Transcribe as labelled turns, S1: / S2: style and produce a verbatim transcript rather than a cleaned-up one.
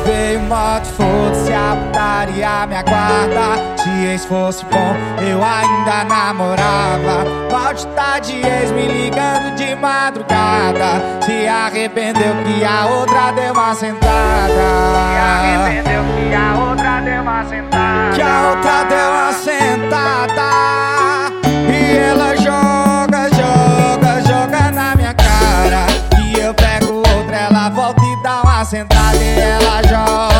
S1: veio moto, foda-se, a putaria me aguarda. Se ex fosse bom, eu ainda namorava. Maldita de ex me ligando de madrugada. Se arrependeu que a outra deu uma sentada.
S2: Se arrependeu que a outra deu uma sentada.
S1: Que a outra deu uma sentada. E ela joga, joga, joga na minha cara. E eu pego outra, ela volta e dá uma sentada. E ela joga